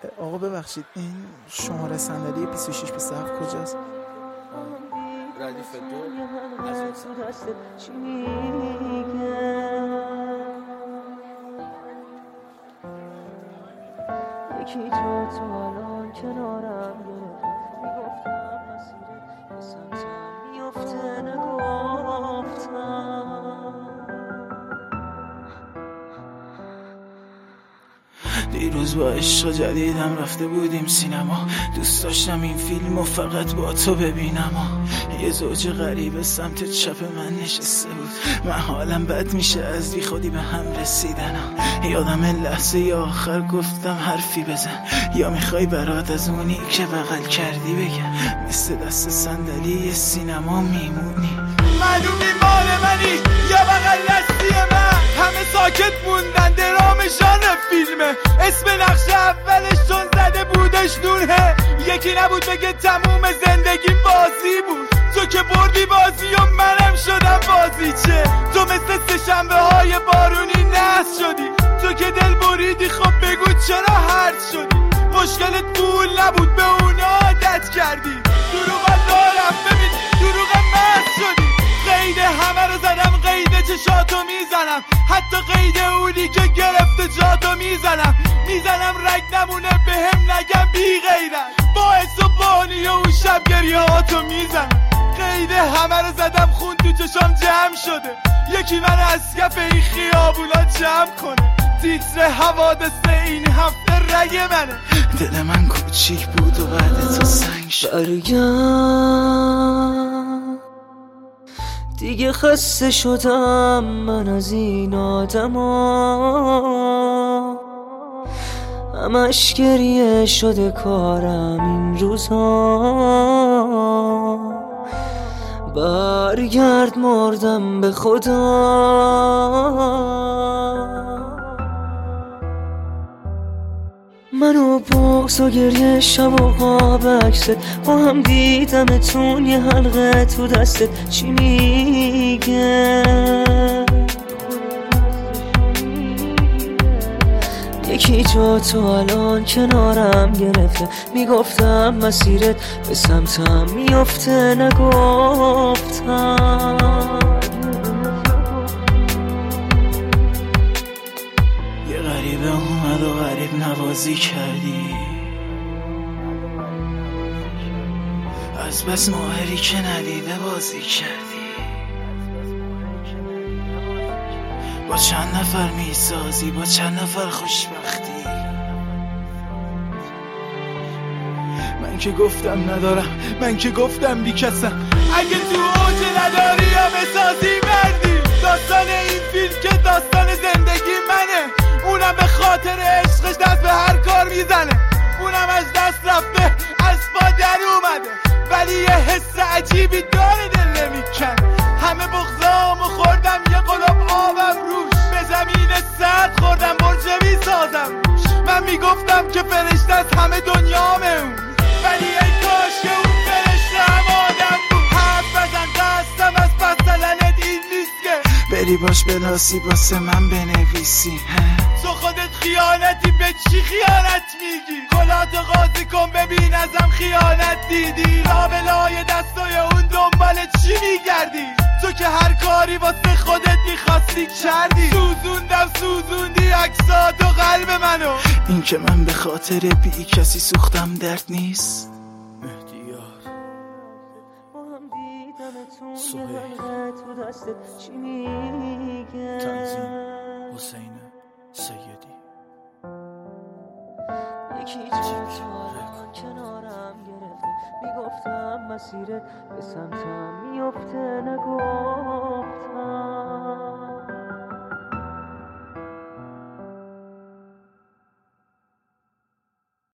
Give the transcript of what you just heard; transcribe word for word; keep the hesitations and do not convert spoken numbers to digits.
آقا ببخشید این شماره صندلی بیست و شش بیست و هفت کجاست؟ ردیف دو از اون یکی تو تو الان کنارم گرفت میگفتم مسیرت به سمتم میفته نگفتم دیروز با عشق جدیدم رفته بودیم سینما، دوست داشتم این فیلمو فقط با تو ببینم. یه زوج غریب سمت چپ من نشسته بود، من حالم بد میشه از بی خودی به هم رسیدنم. یادم لحظه آخر گفتم حرفی بزن، یا میخوای برات از اونی که بغل کردی بگم، مثل دست صندلی سینما میمونی. معلومی مال منی یا بغل دستی من، همه ساکت موندن درام ژانر فیلمه. اسم نقش اولش چون زده بودش نونه، یکی نبود بگه تموم زندگیم بازی بود. تو که بردی بازی و منم شدم بازی چه، تو مثل سه شنبه های بارونی نحس شدی. تو که دل بریدی خب بگو چرا هرد شدی. مشکلت پول نبود به اونا عادت کردی. دروغ دارم ببین دروغ مست شدی. قید همه رو زدم قید چشاتو میزنم، حتی قید اونی که گرفته جاتو میزنم. میزنم رگ نمونه به هم نگم بی غیرت، باعث و بانی و اون شب گریه هاتو میزنم. قید همه رو زدم خون تو چشام جمع شده، یکی من اسکف این خیابونا جمع کنه. تیتر حوادث این هفته رگ منه. دل من کوچیک بود و بعد تو سنگ شد. برگم دیگه خسته شدم من از این آدما، همش گریه شده کارم این روزا. برگرد مردم به خدا. منو بغض و گریه شب و خواب عکست، با هم دیدمتون یه حلقه تو دستت. چی میگه یکی جا تو الان کنارم گرفته، میگفتم مسیرت به سمتم میفته نگفتم. یه غریبه اومد و غریب نوازی کردی، از بس ماهری که ندیده بازی کردی. با چند نفر میسازی با چند نفر خوشبختی. من که گفتم ندارم، من که گفتم بی کسم. اگه تو اوج نداری یا بسازی مردی. داستان این فیلم که داستان زندگی منه، اونم به خاطر عشقش دست به هر کار میزنه. اونم از دست رفته از پا در اومده، ولی یه حس عجیبی داره دل نمیکن. همه بغضامو خوردم یه قلاب آبم روش، به زمین سرد خوردم برجه میسازم روش. من میگفتم که فرشته از همه دنیامه اون، ولی ای کاش که اون فرشته هم آدم بود. حرف بزن دستم از پس دلنت این نیست که بری باش بلاسی واسه من بنویسی. تو خودت خیانتی، به چی خیانت میگی؟ کلاتو قاضی کن ببین ازم خیانت دیدی. لابلای دستای اون دنبال چی میگردی؟ تو که هر کاری واسه خودت میخواستی کردی. سوزوندم سوزوندی عکسات و قلب منو. این که من به خاطر بی کسی سوختم درد نیست. مهدیار سهیل تنظیم حسین سیدی. یکی جا کنارم گرفته، میگفتم مسیرت به سمتم میفته نگو